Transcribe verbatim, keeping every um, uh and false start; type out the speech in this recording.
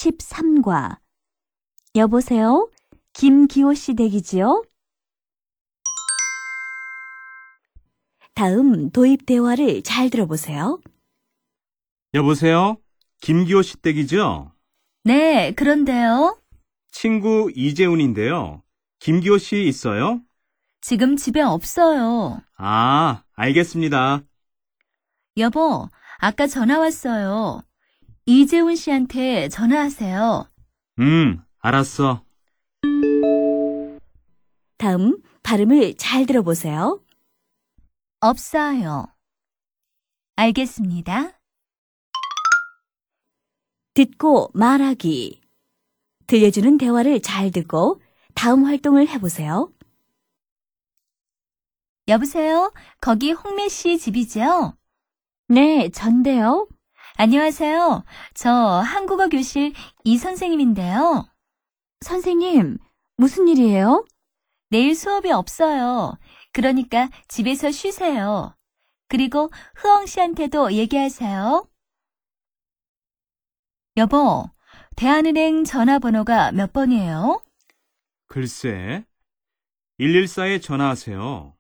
십삼 과. 여보세요? 김기호 씨 댁이지요? 다음 도입 대화를 잘 들어보세요. 여보세요? 김기호 씨 댁이죠? 네, 그런데요. 친구 이재훈인데요. 김기호 씨 있어요? 지금 집에 없어요. 아, 알겠습니다. 여보, 아까 전화 왔어요. 이재훈 씨한테 전화하세요. 음, 알았어. 다음 발음을 잘 들어보세요. 없어요. 알겠습니다. 듣고 말하기. 들려주는 대화를 잘 듣고 다음 활동을 해보세요. 여보세요? 거기 홍매 씨 집이죠? 네, 전데요. 안녕하세요. 저 한국어 교실 이 선생님인데요. 선생님, 무슨 일이에요? 내일 수업이 없어요. 그러니까 집에서 쉬세요. 그리고 흐엉 씨한테도 얘기하세요. 여보, 대한은행 전화번호가 몇 번이에요? 글쎄, 일일사에 전화하세요.